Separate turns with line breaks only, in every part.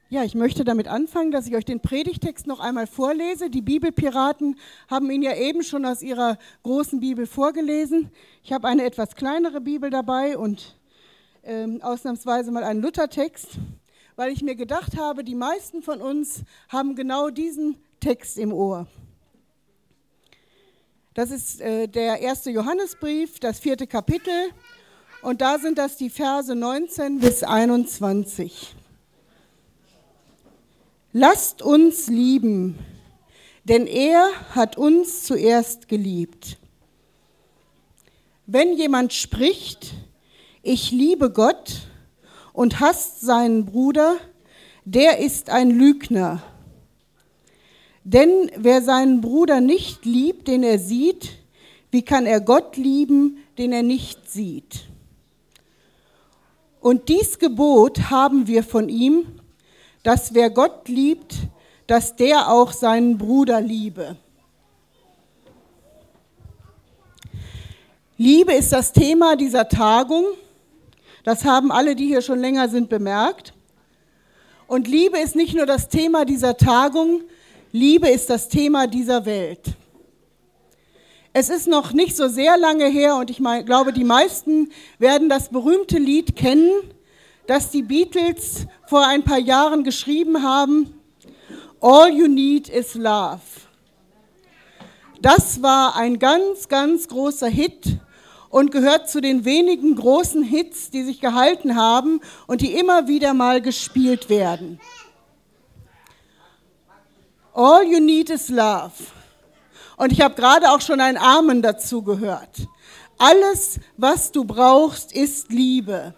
Ja, ich möchte damit anfangen, dass ich euch den Predigtext noch einmal vorlese. Die Bibelpiraten haben ihn ja eben schon aus ihrer großen Bibel vorgelesen. Ich habe eine etwas kleinere Bibel dabei und ausnahmsweise mal einen Luthertext, weil ich mir gedacht habe, die meisten von uns haben genau diesen Text im Ohr. Das ist der 1. Johannesbrief, das 4. Kapitel, und da sind das die Verse 19 bis 21. Lasst uns lieben, denn er hat uns zuerst geliebt. Wenn jemand spricht, ich liebe Gott und hasst seinen Bruder, der ist ein Lügner. Denn wer seinen Bruder nicht liebt, den er sieht, wie kann er Gott lieben, den er nicht sieht? Und dies Gebot haben wir von ihm, dass wer Gott liebt, dass der auch seinen Bruder liebe. Liebe ist das Thema dieser Tagung. Das haben alle, die hier schon länger sind, bemerkt. Und Liebe ist nicht nur das Thema dieser Tagung, Liebe ist das Thema dieser Welt. Es ist noch nicht so sehr lange her und ich glaube, die meisten werden das berühmte Lied kennen, das die Beatles vor ein paar Jahren geschrieben haben, All You Need Is Love. Das war ein ganz, ganz großer Hit und gehört zu den wenigen großen Hits, die sich gehalten haben und die immer wieder mal gespielt werden. All You Need Is Love. Und ich habe gerade auch schon ein Amen dazu gehört. Alles, was du brauchst, ist Liebe.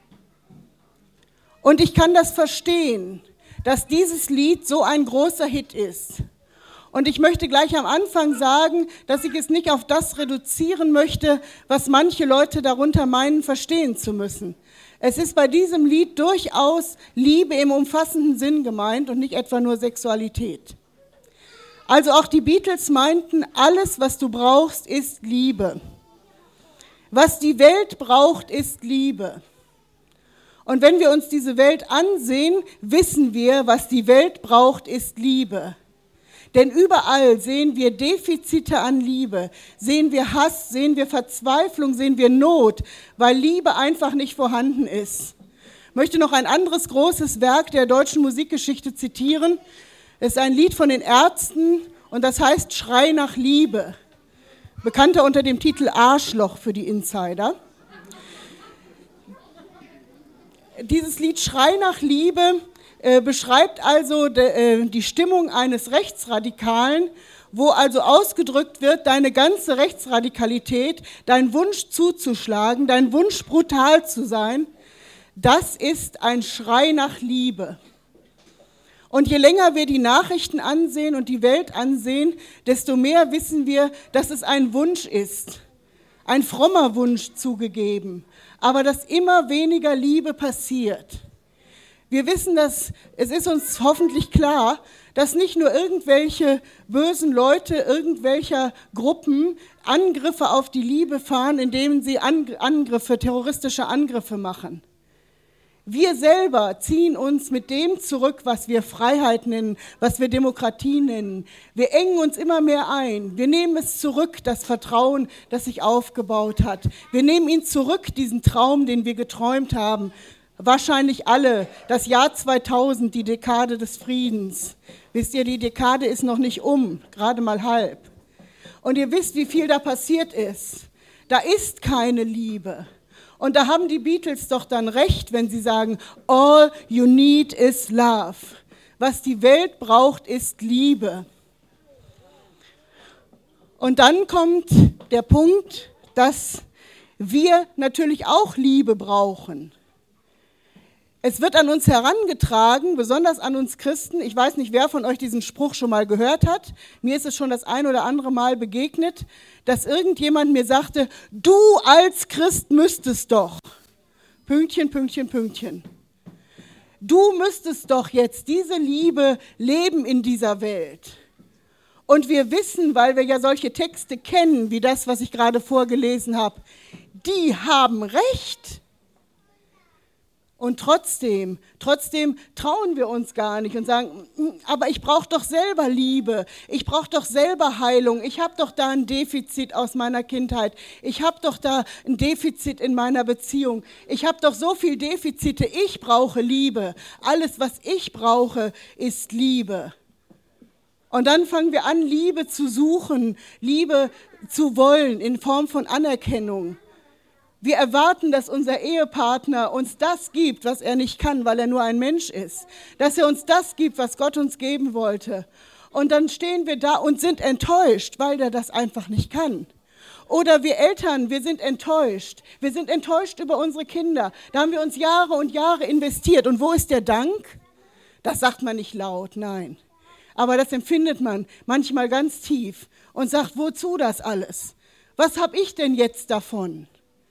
Und ich kann das verstehen, dass dieses Lied so ein großer Hit ist. Und ich möchte gleich am Anfang sagen, dass ich es nicht auf das reduzieren möchte, was manche Leute darunter meinen, verstehen zu müssen. Es ist bei diesem Lied durchaus Liebe im umfassenden Sinn gemeint und nicht etwa nur Sexualität. Also auch die Beatles meinten, alles, was du brauchst, ist Liebe. Was die Welt braucht, ist Liebe. Und wenn wir uns diese Welt ansehen, wissen wir, was die Welt braucht, ist Liebe. Denn überall sehen wir Defizite an Liebe, sehen wir Hass, sehen wir Verzweiflung, sehen wir Not, weil Liebe einfach nicht vorhanden ist. Ich möchte noch ein anderes großes Werk der deutschen Musikgeschichte zitieren. Es ist ein Lied von den Ärzten und das heißt Schrei nach Liebe. Bekannter unter dem Titel Arschloch für die Insider. Dieses Lied Schrei nach Liebe beschreibt also die Stimmung eines Rechtsradikalen, wo also ausgedrückt wird, deine ganze Rechtsradikalität, dein Wunsch zuzuschlagen, dein Wunsch brutal zu sein, das ist ein Schrei nach Liebe. Und je länger wir die Nachrichten ansehen und die Welt ansehen, desto mehr wissen wir, dass es ein Wunsch ist, ein frommer Wunsch zugegeben, aber dass immer weniger Liebe passiert. Wir wissen, es ist uns hoffentlich klar, dass nicht nur irgendwelche bösen Leute, irgendwelcher Gruppen Angriffe auf die Liebe fahren, indem sie terroristische Angriffe machen. Wir selber ziehen uns mit dem zurück, was wir Freiheit nennen, was wir Demokratie nennen. Wir engen uns immer mehr ein. Wir nehmen es zurück, das Vertrauen, das sich aufgebaut hat. Wir nehmen ihn zurück, diesen Traum, den wir geträumt haben. Wahrscheinlich alle, das Jahr 2000, die Dekade des Friedens. Wisst ihr, die Dekade ist noch nicht gerade mal halb. Und ihr wisst, wie viel da passiert ist. Da ist keine Liebe. Und da haben die Beatles doch dann recht, wenn sie sagen, all you need is love. Was die Welt braucht, ist Liebe. Und dann kommt der Punkt, dass wir natürlich auch Liebe brauchen. Es wird an uns herangetragen, besonders an uns Christen. Ich weiß nicht, wer von euch diesen Spruch schon mal gehört hat. Mir ist es schon das ein oder andere Mal begegnet, dass irgendjemand mir sagte, du als Christ müsstest doch, Pünktchen, Pünktchen, Pünktchen. Du müsstest doch jetzt diese Liebe leben in dieser Welt. Und wir wissen, weil wir ja solche Texte kennen, wie das, was ich gerade vorgelesen habe, die haben recht. Und trotzdem trauen wir uns gar nicht und sagen, aber ich brauche doch selber Liebe, ich brauche doch selber Heilung, ich habe doch da ein Defizit aus meiner Kindheit, ich habe doch da ein Defizit in meiner Beziehung, ich habe doch so viele Defizite, ich brauche Liebe, alles, was ich brauche, ist Liebe. Und dann fangen wir an, Liebe zu suchen, Liebe zu wollen in Form von Anerkennung. Wir erwarten, dass unser Ehepartner uns das gibt, was er nicht kann, weil er nur ein Mensch ist. Dass er uns das gibt, was Gott uns geben wollte. Und dann stehen wir da und sind enttäuscht, weil er das einfach nicht kann. Oder wir Eltern, wir sind enttäuscht. Wir sind enttäuscht über unsere Kinder. Da haben wir uns Jahre und Jahre investiert. Und wo ist der Dank? Das sagt man nicht laut, nein. Aber das empfindet man manchmal ganz tief und sagt, wozu das alles? Was habe ich denn jetzt davon?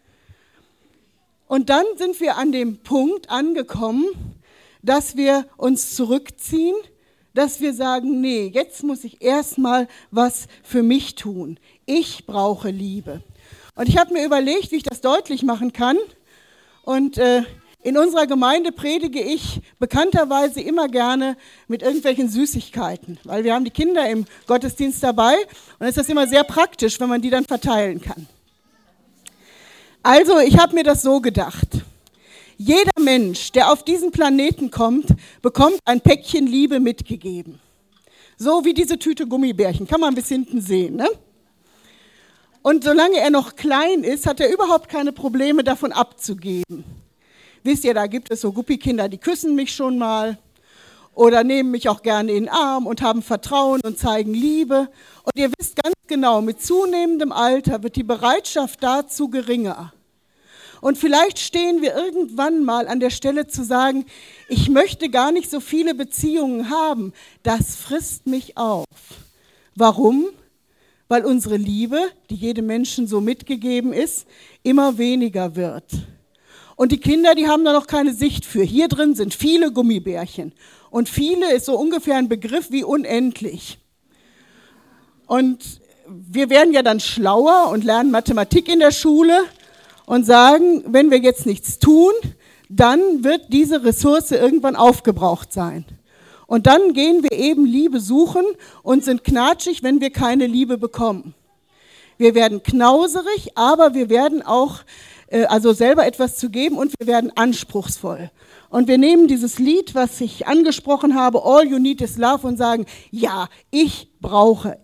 Und dann sind wir an dem Punkt angekommen, dass wir uns zurückziehen, dass wir sagen, nee, jetzt muss ich erstmal was für mich tun. Ich brauche Liebe. Und ich habe mir überlegt, wie ich das deutlich machen kann. Und in unserer Gemeinde predige ich bekannterweise immer gerne mit irgendwelchen Süßigkeiten, weil wir haben die Kinder im Gottesdienst dabei und es ist das immer sehr praktisch, wenn man die dann verteilen kann. Also, ich habe mir das so gedacht. Jeder Mensch, der auf diesen Planeten kommt, bekommt ein Päckchen Liebe mitgegeben. So wie diese Tüte Gummibärchen, kann man bis hinten sehen, ne? Und solange er noch klein ist, hat er überhaupt keine Probleme, davon abzugeben. Wisst ihr, da gibt es so Guppikinder, die küssen mich schon mal oder nehmen mich auch gerne in den Arm und haben Vertrauen und zeigen Liebe. Und ihr wisst ganz genau, mit zunehmendem Alter wird die Bereitschaft dazu geringer. Und vielleicht stehen wir irgendwann mal an der Stelle zu sagen, ich möchte gar nicht so viele Beziehungen haben. Das frisst mich auf. Warum? Weil unsere Liebe, die jedem Menschen so mitgegeben ist, immer weniger wird. Und die Kinder, die haben da noch keine Sicht für. Hier drin sind viele Gummibärchen. Und viele ist so ungefähr ein Begriff wie unendlich. Und wir werden ja dann schlauer und lernen Mathematik in der Schule und sagen, wenn wir jetzt nichts tun, dann wird diese Ressource irgendwann aufgebraucht sein. Und dann gehen wir eben Liebe suchen und sind knatschig, wenn wir keine Liebe bekommen. Wir werden knauserig, aber wir werden auch selber etwas zu geben und wir werden anspruchsvoll. Und wir nehmen dieses Lied, was ich angesprochen habe, All You Need Is Love, und sagen, ja, ich brauche.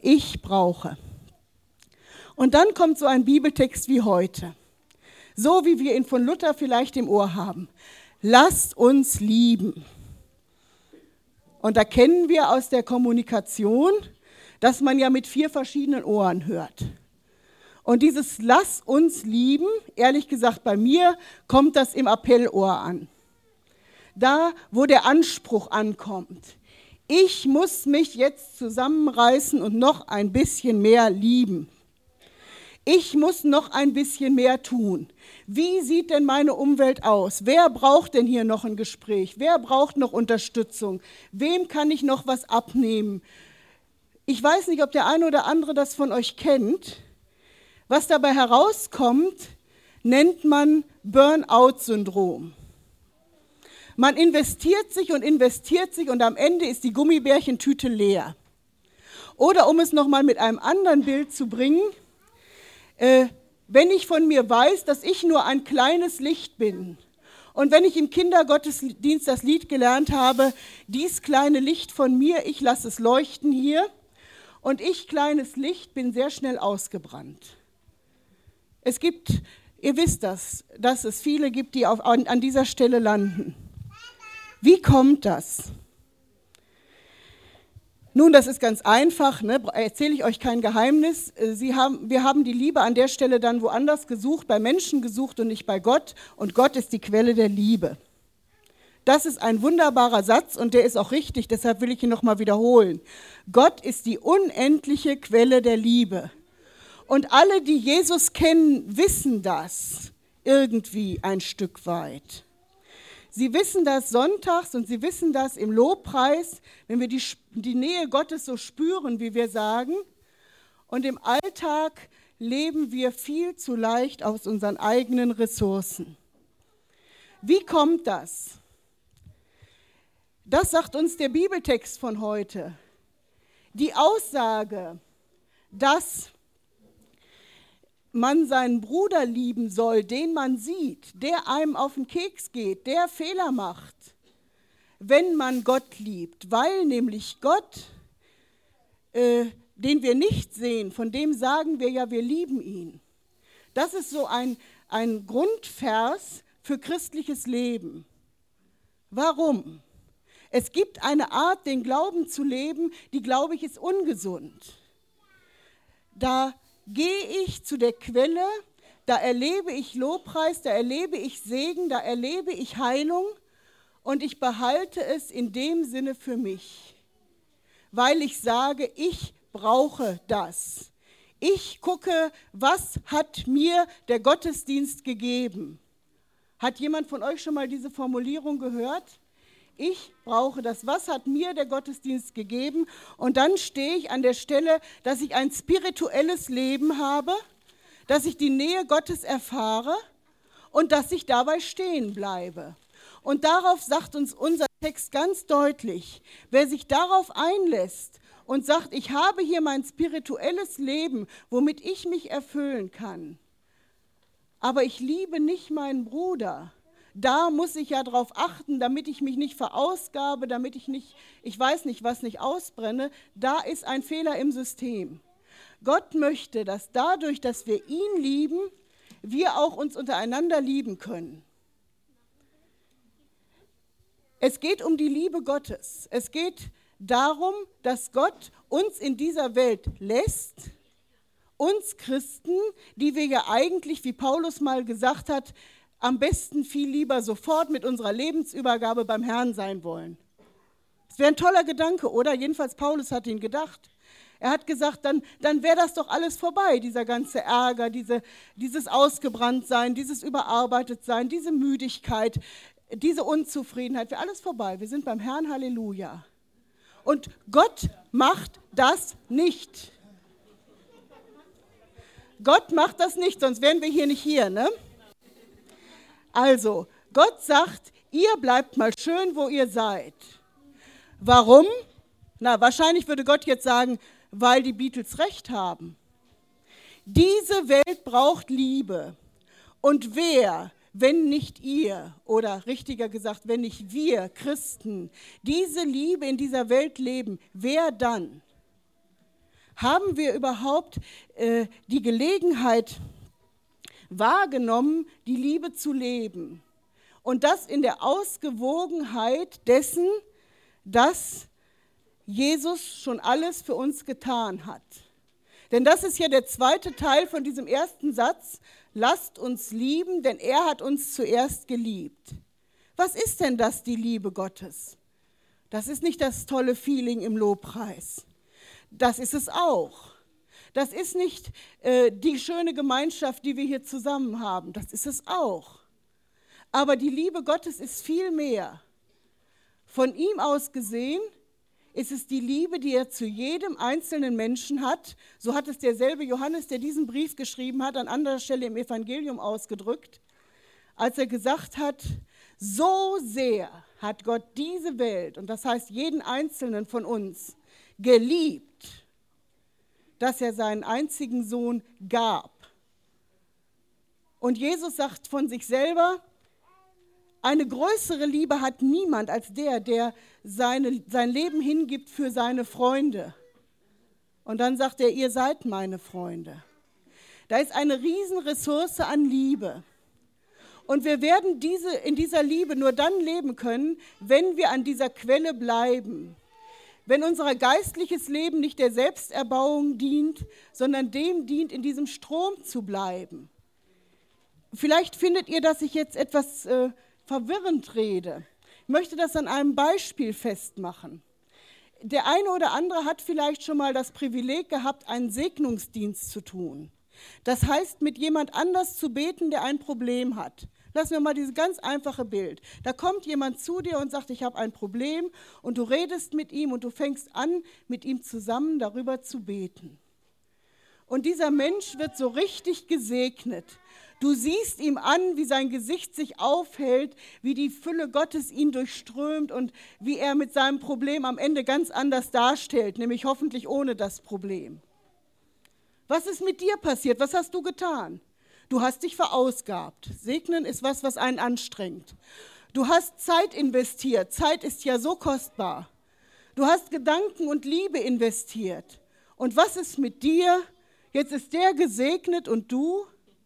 Und dann kommt so ein Bibeltext wie heute, so wie wir ihn von Luther vielleicht im Ohr haben. Lasst uns lieben. Und da kennen wir aus der Kommunikation, dass man ja mit 4 verschiedenen Ohren hört. Und dieses Lass uns lieben, ehrlich gesagt, bei mir kommt das im Appellohr an. Da, wo der Anspruch ankommt. Ich muss mich jetzt zusammenreißen und noch ein bisschen mehr lieben. Ich muss noch ein bisschen mehr tun. Wie sieht denn meine Umwelt aus? Wer braucht denn hier noch ein Gespräch? Wer braucht noch Unterstützung? Wem kann ich noch was abnehmen? Ich weiß nicht, ob der eine oder andere das von euch kennt. Was dabei herauskommt, nennt man Burnout-Syndrom. Man investiert sich und am Ende ist die Gummibärchentüte leer. Oder um es nochmal mit einem anderen Bild zu bringen, wenn ich von mir weiß, dass ich nur ein kleines Licht bin und wenn ich im Kindergottesdienst das Lied gelernt habe, dies kleine Licht von mir, ich lasse es leuchten hier und ich, kleines Licht, bin sehr schnell ausgebrannt. Es gibt, ihr wisst das, dass es viele gibt, die an dieser Stelle landen. Wie kommt das? Nun, das ist ganz einfach, ne? Erzähle ich euch kein Geheimnis. Wir haben die Liebe an der Stelle dann woanders gesucht, bei Menschen gesucht und nicht bei Gott. Und Gott ist die Quelle der Liebe. Das ist ein wunderbarer Satz und der ist auch richtig, deshalb will ich ihn nochmal wiederholen. Gott ist die unendliche Quelle der Liebe. Und alle, die Jesus kennen, wissen das irgendwie ein Stück weit. Sie wissen das sonntags und sie wissen das im Lobpreis, wenn wir die Nähe Gottes so spüren, wie wir sagen. Und im Alltag leben wir viel zu leicht aus unseren eigenen Ressourcen. Wie kommt das? Das sagt uns der Bibeltext von heute. Die Aussage, dass man seinen Bruder lieben soll, den man sieht, der einem auf den Keks geht, der Fehler macht, wenn man Gott liebt, weil nämlich Gott, den wir nicht sehen, von dem sagen wir ja, wir lieben ihn. Das ist so ein Grundvers für christliches Leben. Warum? Es gibt eine Art, den Glauben zu leben, die, glaube ich, ist ungesund. Da gehe ich zu der Quelle, da erlebe ich Lobpreis, da erlebe ich Segen, da erlebe ich Heilung und ich behalte es in dem Sinne für mich, weil ich sage, ich brauche das. Ich gucke, was hat mir der Gottesdienst gegeben? Hat jemand von euch schon mal diese Formulierung gehört? Ich brauche das. Was hat mir der Gottesdienst gegeben? Und dann stehe ich an der Stelle, dass ich ein spirituelles Leben habe, dass ich die Nähe Gottes erfahre und dass ich dabei stehen bleibe. Und darauf sagt uns unser Text ganz deutlich, wer sich darauf einlässt und sagt, ich habe hier mein spirituelles Leben, womit ich mich erfüllen kann, aber ich liebe nicht meinen Bruder, da muss ich ja darauf achten, damit ich mich nicht verausgabe, damit ich nicht, ich weiß nicht, was nicht ausbrenne, da ist ein Fehler im System. Gott möchte, dass dadurch, dass wir ihn lieben, wir auch uns untereinander lieben können. Es geht um die Liebe Gottes. Es geht darum, dass Gott uns in dieser Welt lässt, uns Christen, die wir ja eigentlich, wie Paulus mal gesagt hat, am besten viel lieber sofort mit unserer Lebensübergabe beim Herrn sein wollen. Das wäre ein toller Gedanke, oder? Jedenfalls Paulus hat ihn gedacht. Er hat gesagt, dann wäre das doch alles vorbei, dieser ganze Ärger, dieses Ausgebranntsein, dieses Überarbeitetsein, diese Müdigkeit, diese Unzufriedenheit, wäre alles vorbei. Wir sind beim Herrn, Halleluja. Und Gott macht das nicht. Gott macht das nicht, sonst wären wir hier nicht hier, ne? Also, Gott sagt, ihr bleibt mal schön, wo ihr seid. Warum? Na, wahrscheinlich würde Gott jetzt sagen, weil die Beatles recht haben. Diese Welt braucht Liebe. Und wer, wenn nicht ihr, oder richtiger gesagt, wenn nicht wir Christen, diese Liebe in dieser Welt leben, wer dann? Haben wir überhaupt die Gelegenheit wahrgenommen, die Liebe zu leben? Und das in der Ausgewogenheit dessen, dass Jesus schon alles für uns getan hat. Denn das ist ja der zweite Teil von diesem ersten Satz. Lasst uns lieben, denn er hat uns zuerst geliebt. Was ist denn das, die Liebe Gottes? Das ist nicht das tolle Feeling im Lobpreis. Das ist es auch. Das ist nicht die schöne Gemeinschaft, die wir hier zusammen haben. Das ist es auch. Aber die Liebe Gottes ist viel mehr. Von ihm aus gesehen ist es die Liebe, die er zu jedem einzelnen Menschen hat. So hat es derselbe Johannes, der diesen Brief geschrieben hat, an anderer Stelle im Evangelium ausgedrückt, als er gesagt hat, so sehr hat Gott diese Welt, und das heißt jeden einzelnen von uns, geliebt, dass er seinen einzigen Sohn gab. Und Jesus sagt von sich selber, eine größere Liebe hat niemand als der sein Leben hingibt für seine Freunde. Und dann sagt er, ihr seid meine Freunde. Da ist eine Riesenressource an Liebe. Und wir werden in dieser Liebe nur dann leben können, wenn wir an dieser Quelle bleiben. Wenn unser geistliches Leben nicht der Selbsterbauung dient, sondern dem dient, in diesem Strom zu bleiben. Vielleicht findet ihr, dass ich jetzt etwas verwirrend rede. Ich möchte das an einem Beispiel festmachen. Der eine oder andere hat vielleicht schon mal das Privileg gehabt, einen Segnungsdienst zu tun. Das heißt, mit jemand anders zu beten, der ein Problem hat. Lassen wir mal dieses ganz einfache Bild. Da kommt jemand zu dir und sagt, ich habe ein Problem, und du redest mit ihm und du fängst an, mit ihm zusammen darüber zu beten. Und dieser Mensch wird so richtig gesegnet. Du siehst ihm an, wie sein Gesicht sich aufhellt, wie die Fülle Gottes ihn durchströmt und wie er mit seinem Problem am Ende ganz anders darstellt, nämlich hoffentlich ohne das Problem. Was ist mit dir passiert? Was hast du getan? Du hast dich verausgabt. Segnen ist was einen anstrengt. Du hast Zeit investiert. Zeit ist ja so kostbar. Du hast Gedanken und Liebe investiert. Und was ist mit dir? Jetzt ist der gesegnet und du?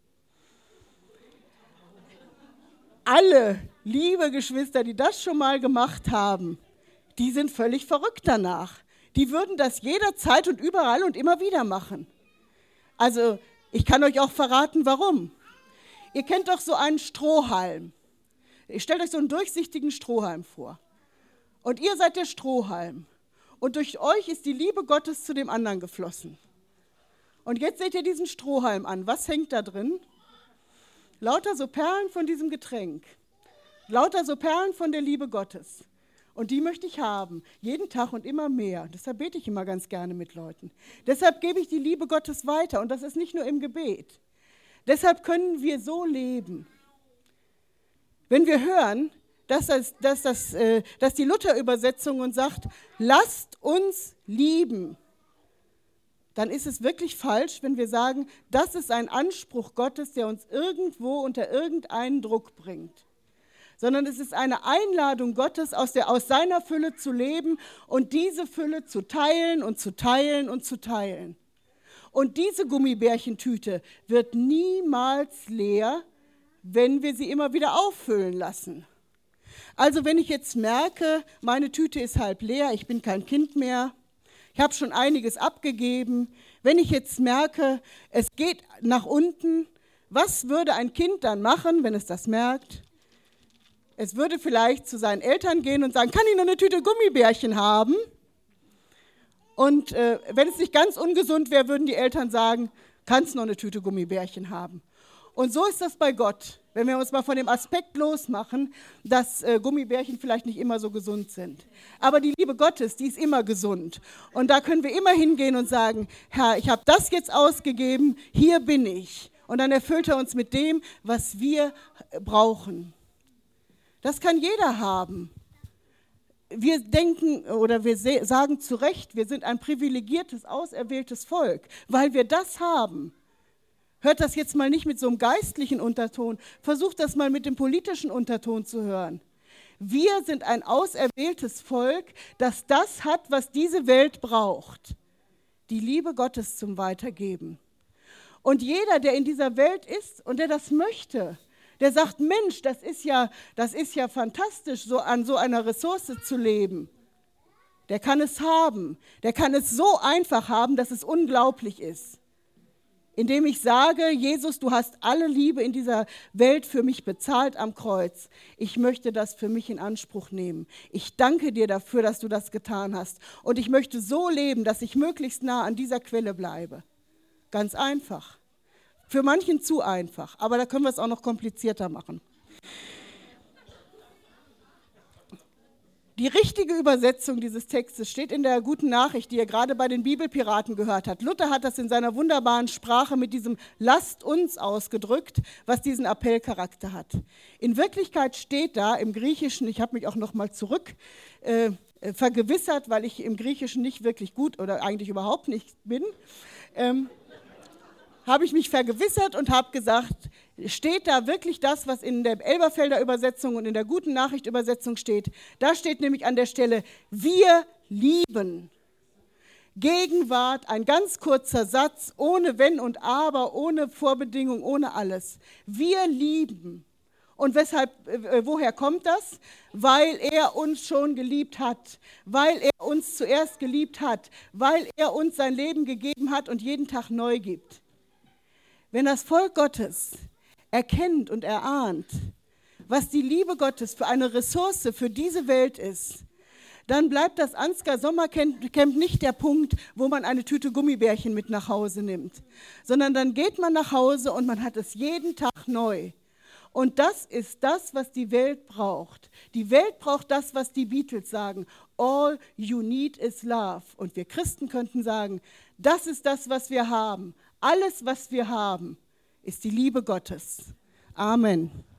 Alle, liebe Geschwister, die das schon mal gemacht haben, die sind völlig verrückt danach. Die würden das jederzeit und überall und immer wieder machen. Also, ich kann euch auch verraten, warum. Ihr kennt doch so einen Strohhalm. Stellt euch so einen durchsichtigen Strohhalm vor. Und ihr seid der Strohhalm. Und durch euch ist die Liebe Gottes zu dem anderen geflossen. Und jetzt seht ihr diesen Strohhalm an. Was hängt da drin? Lauter so Perlen von diesem Getränk. Lauter so Perlen von der Liebe Gottes. Und die möchte ich haben, jeden Tag und immer mehr. Deshalb bete ich immer ganz gerne mit Leuten. Deshalb gebe ich die Liebe Gottes weiter. Und das ist nicht nur im Gebet. Deshalb können wir so leben. Wenn wir hören, dass die Luther-Übersetzung uns sagt, lasst uns lieben, dann ist es wirklich falsch, wenn wir sagen, das ist ein Anspruch Gottes, der uns irgendwo unter irgendeinen Druck bringt. Sondern es ist eine Einladung Gottes, aus seiner Fülle zu leben und diese Fülle zu teilen und zu teilen und zu teilen. Und diese Gummibärchentüte wird niemals leer, wenn wir sie immer wieder auffüllen lassen. Also wenn ich jetzt merke, meine Tüte ist halb leer, ich bin kein Kind mehr, ich habe schon einiges abgegeben. Wenn ich jetzt merke, es geht nach unten, was würde ein Kind dann machen, wenn es das merkt? Es würde vielleicht zu seinen Eltern gehen und sagen, kann ich noch eine Tüte Gummibärchen haben? Und wenn es nicht ganz ungesund wäre, würden die Eltern sagen, kannst noch eine Tüte Gummibärchen haben. Und so ist das bei Gott, wenn wir uns mal von dem Aspekt losmachen, dass Gummibärchen vielleicht nicht immer so gesund sind. Aber die Liebe Gottes, die ist immer gesund. Und da können wir immer hingehen und sagen, Herr, ich habe das jetzt ausgegeben, hier bin ich. Und dann erfüllt er uns mit dem, was wir brauchen. Das kann jeder haben. Wir denken oder wir sagen zu Recht, wir sind ein privilegiertes, auserwähltes Volk, weil wir das haben. Hört das jetzt mal nicht mit so einem geistlichen Unterton, versucht das mal mit dem politischen Unterton zu hören. Wir sind ein auserwähltes Volk, das hat, was diese Welt braucht. Die Liebe Gottes zum Weitergeben. Und jeder, der in dieser Welt ist und der das möchte, der sagt, Mensch, das ist ja fantastisch, so an so einer Ressource zu leben. Der kann es haben. Der kann es so einfach haben, dass es unglaublich ist. Indem ich sage, Jesus, du hast alle Liebe in dieser Welt für mich bezahlt am Kreuz. Ich möchte das für mich in Anspruch nehmen. Ich danke dir dafür, dass du das getan hast. Und ich möchte so leben, dass ich möglichst nah an dieser Quelle bleibe. Ganz einfach. Für manchen zu einfach, aber da können wir es auch noch komplizierter machen. Die richtige Übersetzung dieses Textes steht in der Guten Nachricht, die ihr gerade bei den Bibelpiraten gehört habt. Luther hat das in seiner wunderbaren Sprache mit diesem Lasst uns ausgedrückt, was diesen Appellcharakter hat. In Wirklichkeit steht da im Griechischen, ich habe mich auch noch mal zurück vergewissert, weil ich im Griechischen nicht wirklich gut oder eigentlich überhaupt nicht bin, habe ich mich vergewissert und habe gesagt, steht da wirklich das, was in der Elberfelder Übersetzung und in der Guten Nachricht Übersetzung steht? Da steht nämlich an der Stelle, wir lieben. Gegenwart, ein ganz kurzer Satz, ohne Wenn und Aber, ohne Vorbedingung, ohne alles. Wir lieben. Und woher kommt das? Weil er uns schon geliebt hat, weil er uns zuerst geliebt hat, weil er uns sein Leben gegeben hat und jeden Tag neu gibt. Wenn das Volk Gottes erkennt und erahnt, was die Liebe Gottes für eine Ressource für diese Welt ist, dann bleibt das Ansgar Sommercamp nicht der Punkt, wo man eine Tüte Gummibärchen mit nach Hause nimmt, sondern dann geht man nach Hause und man hat es jeden Tag neu. Und das ist das, was die Welt braucht. Die Welt braucht das, was die Beatles sagen. All you need is love. Und wir Christen könnten sagen, das ist das, was wir haben. Alles, was wir haben, ist die Liebe Gottes. Amen.